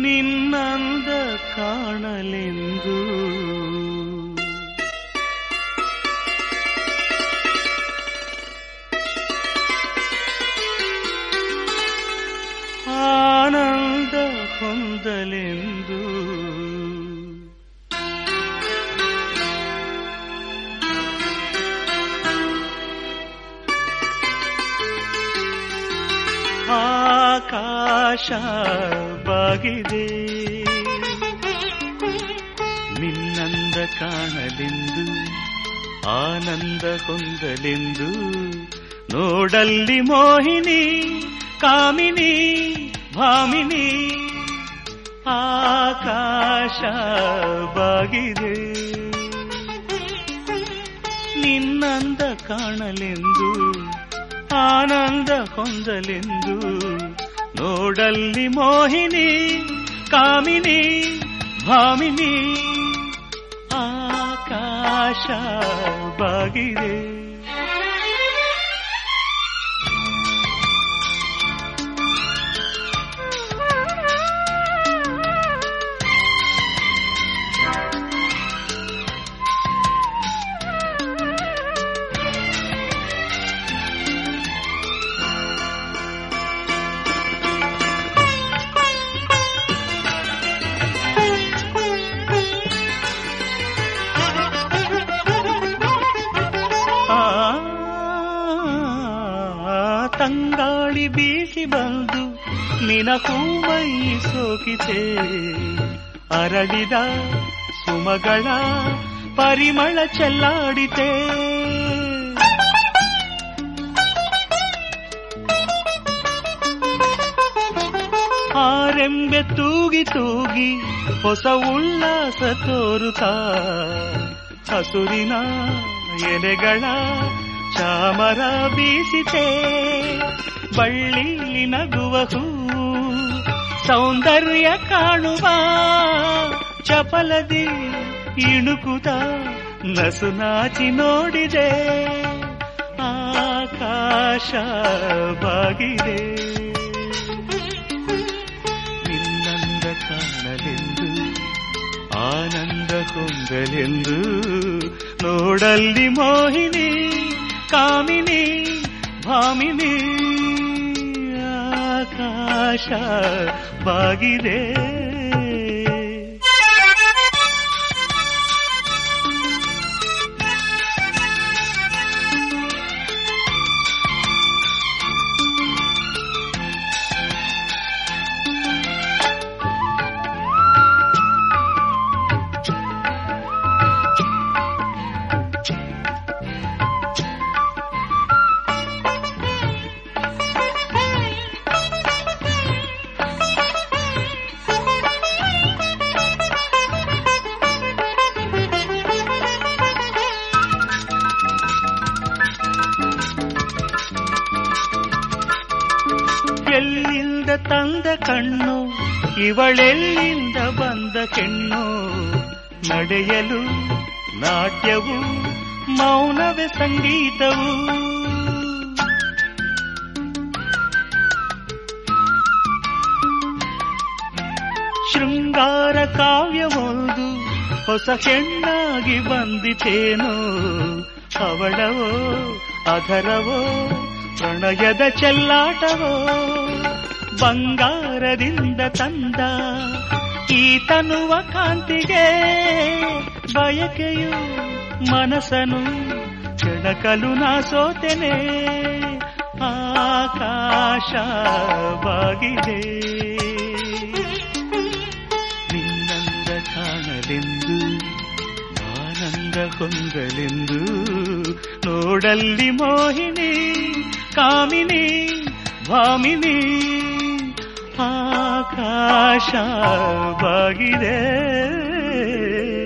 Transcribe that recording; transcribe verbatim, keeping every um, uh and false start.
ನಿನ್ನಂದ ಕಾಣಲೆಂದು ಆನಂದ ಹೊಂದಲೆಂದು ಆಕಾಶ ಬಾಗಿದೆ ನಿನ್ನಂದ ಕಾಣಲೆಂದು ಆನಂದ ಹೊಂದಲೆಂದು ನೋಡಲ್ಲಿ ಮೋಹಿನಿ ಕಾಮಿನಿ ಭಾಮಿನಿ ಆಕಾಶ ಬಾಗಿದೆ ನಿನ್ನಂದ ಕಾಣಲೆಂದು ಆನಂದ ಹೊಂದಲೆಂದು ನೋಡಲ್ಲಿ ಮೋಹಿನಿ ಕಾಮಿನಿ ಭಾಮಿನಿ ಆಕಾಶ ಬಾಗಿದೆ ತಂಗಾಳಿ ಬೀಸಿ ಬಂದು ನಿನಗೂ ಮೈ ಸೋಕಿತೆ ಅರಳಿದ ಸುಮಗಳ ಪರಿಮಳ ಚೆಲ್ಲಾಡಿತೆ ಆರೆಂಬೆ ತೂಗಿ ತೂಗಿ ಹೊಸ ಉಲ್ಲಾಸ ತೋರುತ್ತಾ ಹಸುರಿನ ಎಲೆಗಳ ಚಾಮರ ಬೀಸಿತೆ ಬಳ್ಳಿಲಿ ನಗುವ ಹೂ ಸೌಂದರ್ಯ ಕಾಣುವ ಚಪಲದಿ ಇಣುಕುತ ನಸು ನಾಚಿ ನೋಡಿದೆ ಆಕಾಶ ಬಾಗಿದೆ ನಿನ್ನಂದ ಕಾಣಲೆಂದು ಆನಂದ ಹೊಂದಲೆಂದು ನೋಡಲ್ಲಿ ಮೋಹಿನಿ ಕಾಮಿನಿ ಭಾಮಿನಿ ಆಕಾಶ ಬಾಗಿದೆ ಎಲ್ಲಿಂದ ತಂದ ಕಣ್ಣು ಇವಳೆಲ್ಲಿಂದ ಬಂದ ಹೆಣ್ಣು ನಡೆಯಲು ನಾಟ್ಯವು ಮೌನವೇ ಸಂಗೀತವು ಶೃಂಗಾರ ಕಾವ್ಯವೊಂದು ಹೊಸ ಹೆಣ್ಣಾಗಿ ಬಂದಿತೇನೋ ಅವಳವೋ ಅಧರವೋ ಪ್ರಣಯದ ಚೆಲ್ಲಾಟವೋ ಬಂಗಾರದಿಂದ ತಂದ ಈ ತನುವ ಕಾಂತಿಗೆ ಬಯಕೆಯು ಮನಸ್ಸನು ಕೆಣಕಲು ನಾ ಸೋತೆನೆ ಆಕಾಶ ಬಾಗಿದೆ ನಿನ್ನಂದ ಕಾಣಲೆಂದು ಆನಂದ ಹೊಂದಲೆಂದು ನೋಡಲ್ಲಿ ಮೋಹಿನಿ ಕಾಮಿನಿ ಭಾಮಿನಿ ಆಕಾಶ ಬಾಗಿದೆ